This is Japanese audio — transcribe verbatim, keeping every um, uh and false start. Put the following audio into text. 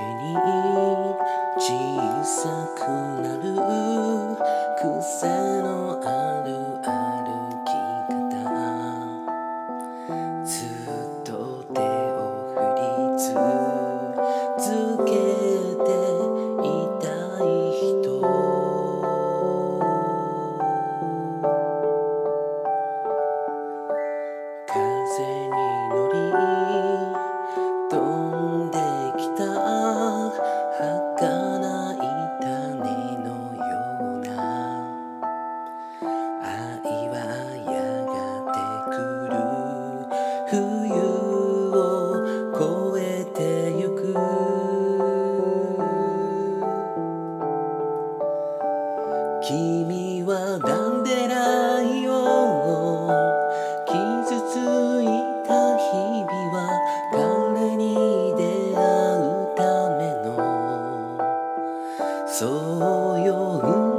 に小さくなる癖のある歩き方ずっと手を振り続けていたい人風に乗り飛んできた儚い種のような愛はやがて来る冬を越えてゆく君はダンデライオン傷ついた日々は彼に出会うためのそうよ